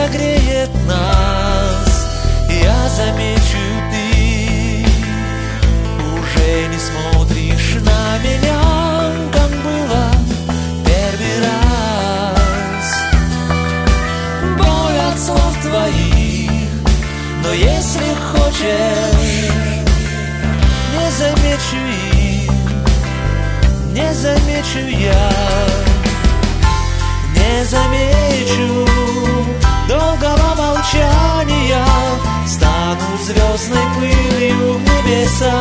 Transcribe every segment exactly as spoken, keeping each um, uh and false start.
согреет нас. Я замечу, ты уже не смотришь на меня, как было первый раз. Боль от слов твоих, но если хочешь, не замечу их, не замечу я, не замечу долгого молчания. Стану звездной пылью в небеса,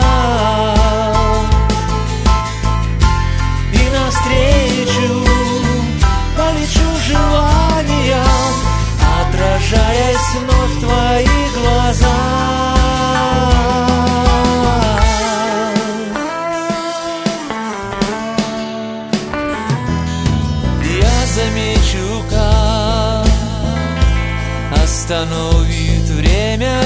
и навстречу полечу желания, отражаясь вновь в твоих глазах. Я замечу, как остановит время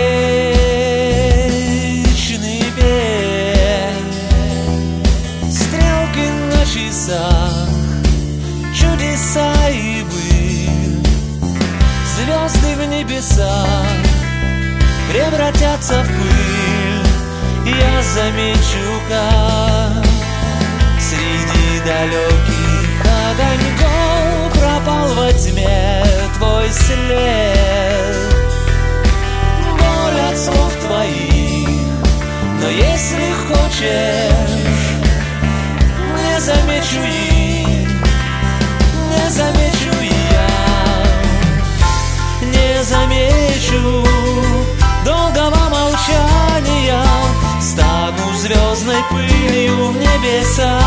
вечный бег. Стрелки на часах, чудеса и быль, звезды в небесах превратятся в пыль. Я замечу, как среди далеких огоньков пропал во тьме твой след. Боль от слов твоих, но если хочешь, не замечу их, не замечу я, не замечу долгого молчания. Стану звездной пылью в небесах,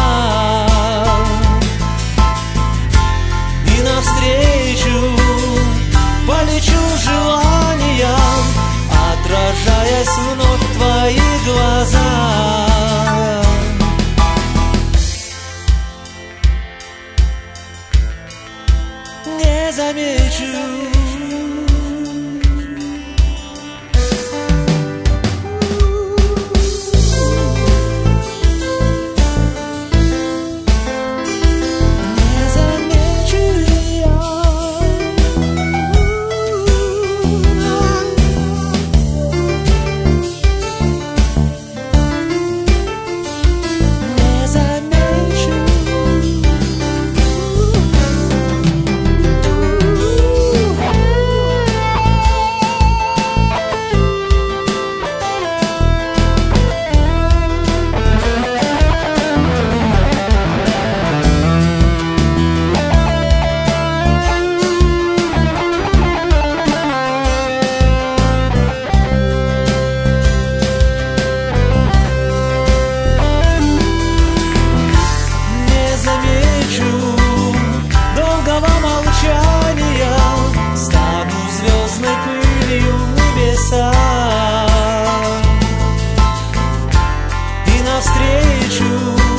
и навстречу полечу желаниям, отражаясь вновь в твоих глазах. Не замечу.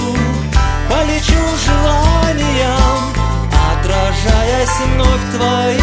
Полечу желаниям, отражаясь вновь в твоих